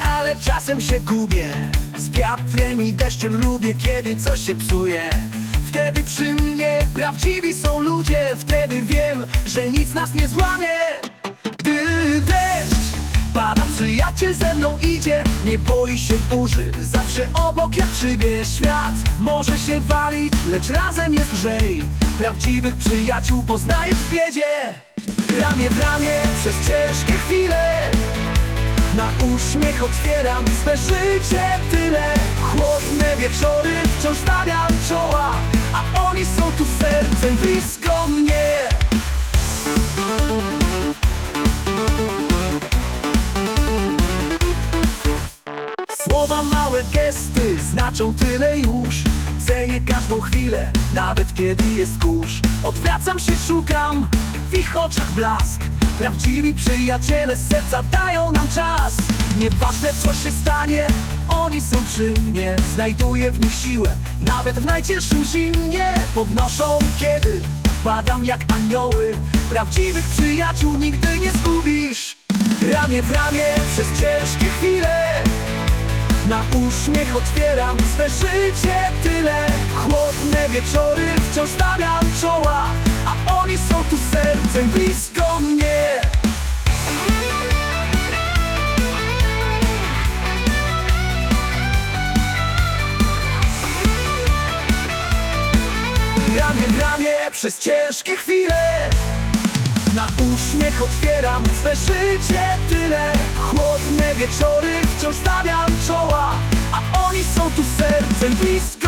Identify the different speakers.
Speaker 1: ale czasem się gubię. Z wiatrem i deszczem lubię, kiedy coś się psuje. Wtedy przy mnie prawdziwi są ludzie. Wtedy wiem, że nic nas nie złamie. Gdy deszcz pada, przyjaciel ze mną idzie. Nie boi się burzy, zawsze obok jak przybie. Świat może się walić, lecz razem jest lżej. Prawdziwych przyjaciół poznaję w biedzie. Ramię w ramię przez ciężkie chwile, na uśmiech otwieram swe życie tyle. Chłodne wieczory wciąż stawiam czoła, a oni są tu sercem blisko mnie. Słowa, małe gesty znaczą tyle już. Cenię każdą chwilę, nawet kiedy jest kurz. Odwracam się, szukam w ich oczach blask. Prawdziwi przyjaciele z serca dają nam czas. Nieważne co się stanie, oni są przy mnie. Znajduję w nich siłę, nawet w najcięższym zimnie. Podnoszą, kiedy padam jak anioły. Prawdziwych przyjaciół nigdy nie zgubisz. Ramię w ramię przez ciężkie chwile, na uśmiech otwieram swe życie tyle. Chłodne wieczory wciąż stawiam czoła, a oni są tu sercem blisko mnie. Ramię w ramię przez ciężkie chwile, na uśmiech otwieram swe życie tyle. Chłodne wieczory wciąż stawiam czoła, a oni są tu sercem blisko.